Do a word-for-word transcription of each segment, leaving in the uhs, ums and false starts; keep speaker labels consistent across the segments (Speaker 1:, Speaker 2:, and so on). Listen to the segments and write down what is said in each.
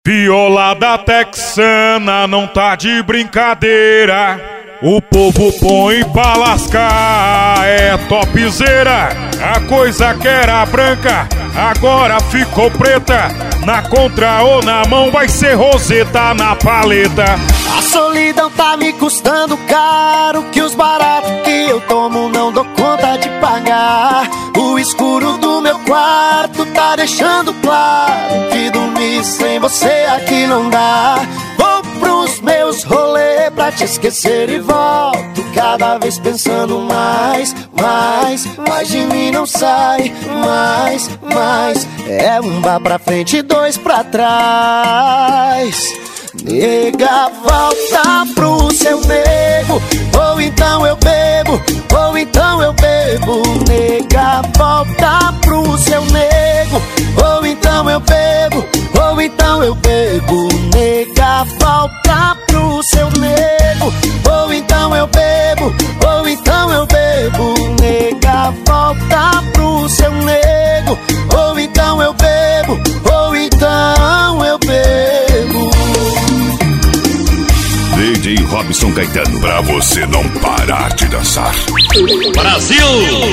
Speaker 1: Violada texana não tá de brincadeira. O povo põe pra lascar, é topzera. A coisa que era branca, agora ficou preta. Na contra ou na mão vai ser roseta na paleta.
Speaker 2: A solidão tá me custando caro, que os baratos que eu tomo não dou conta de pagar. O escuro do meu quarto tá deixando claro que dormir sem você aqui não dá. Vou pros meus rolês pra te esquecer e volto cada vez pensando mais, mais, mais de mim não sai, mais, mais. É um bar pra frente e dois pra trás. Nega, volta pro seu nego, ou então eu bebo, ou então eu bebo. Nega, volta pro seu nego, ou então eu bebo, ou então eu bebo. Nega, volta pro seu nego, ou então eu bebo, ou então eu bebo. Nega, volta pro seu nego, ou então eu bebo, ou então eu bebo.
Speaker 3: D J Robson Caetano, pra você não parar de dançar.
Speaker 4: Brasil!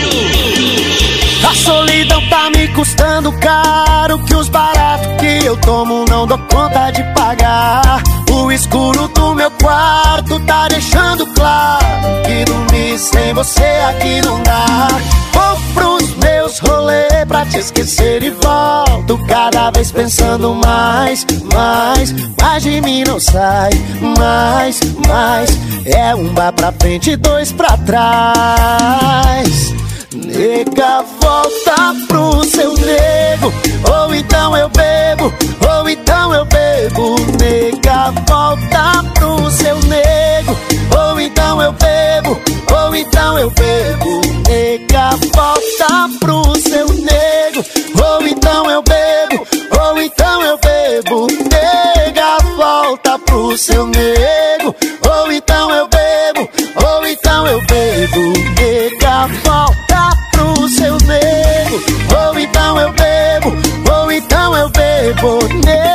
Speaker 2: A solidão tá me custando caro, que os baratos que eu tomo não dou conta de pagar. O escuro do meu quarto tá deixando claro que dormir sem você aqui não dá. Vou pros meus rolês pra te esquecer e volto cada vez pensando mais, mais, mais de mim não sai, mais, mais. É um bar pra frente e dois pra trás. Nega, volta pro seu nego, ou então eu bebo, ou então eu bebo. Nega, volta pro seu nego, ou então eu bebo, ou então eu bebo. Nega, volta pro seu nego, ou então eu bebo, ou então eu bebo. Nega, volta pro seu nego, ou então eu bebo, ou então eu bebo. Nega, volta pro seu nego, ou então eu bebo, ou então eu bebo.